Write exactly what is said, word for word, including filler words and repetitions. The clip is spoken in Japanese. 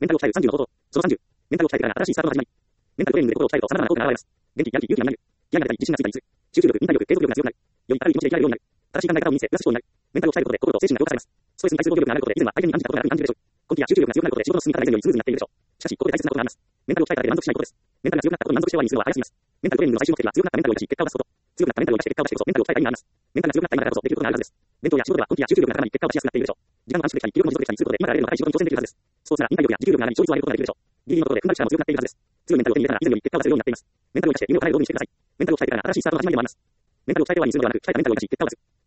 メンタルを鍛えるさんじゅうの方法。そのさんじゅう。メンタルを鍛えてから新しいスタートの始まり。メンタルトレーニングで心を鍛えると様々な効果が現れます。元気、やる気、勇気がなる。嫌が出たり、自信がついたりする。集中力、忍耐力、継続力が強くなる。より明るい気持ちで生きられるようになる。正しい考え方を身につけ、プラス思考になる。メンタルを鍛えることで心と精神が強化されます。ストレスに対する防御力が上がることで、以前は相手に感じたことがなく感じるでしょう。根気や集中力が強くなることで仕事の進み方が以前よりスムーズになっているでしょう。しかし、ここで大切なことがあります。メンタルを鍛えただけで満足しないことです。メンタルが強くなったことに満足して終わりにするのは早すぎます。メンタルトレーニングの最終目的は強くなったメンタルを生かし、結果を出すこと。強くなったメンタルを生かして結果を出してこそ、メンタルを鍛えた意味があります。メンタルが強くなった今だからこそできることがあるはずです。勉強や仕事では根気や集中力が高まり、結果を出しやすくなっているでしょう。時間を短縮できたり、記録も持続できたりすることで、今からやれるのが高い仕事に挑戦できるはずです。スポーツなら忍耐力や持久力が上がり、勝率を上げることができるでしょう。ギリギリのところで踏んだりしたらも強くなっているはずです。強いメンタルを手に入れたら以前より結果を出せるようになっています。メンタルを生かして夢を叶える道具にしてください。メンタルを鍛えてから新しいスタートの始まりでもあります。メンタルを鍛えて終わりにするのではなく、鍛えたメンタルを生かし、結果を出す。